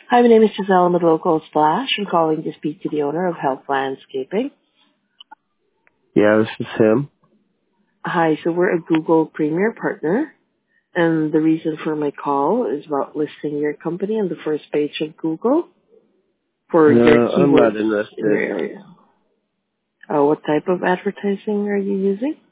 Hi, my name is Giselle. I'm with Local Splash. I'm calling to speak to the owner of Health Landscaping. Yeah, this is him. Hi, so we're a Google Premier partner, and the reason for my call is about listing your company on the first page of Google for your I'm not keywords in your interested. area. What type of advertising are you using?